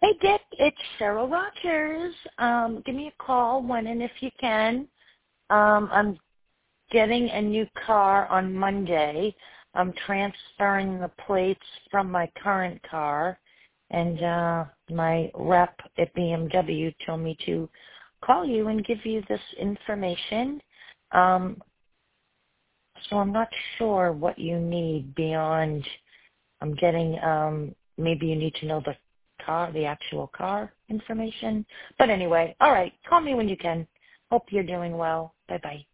Hey Dick, it's Cheryl Rogers. Give me a call when and if you can. I'm getting a new car on Monday. I'm transferring the plates from my current car, and my rep at BMW told me to call you and give you this information. So I'm not sure what you need beyond. I'm getting. Maybe you need to know the actual car information. But anyway, all right. Call me when you can. Hope you're doing well. Bye bye.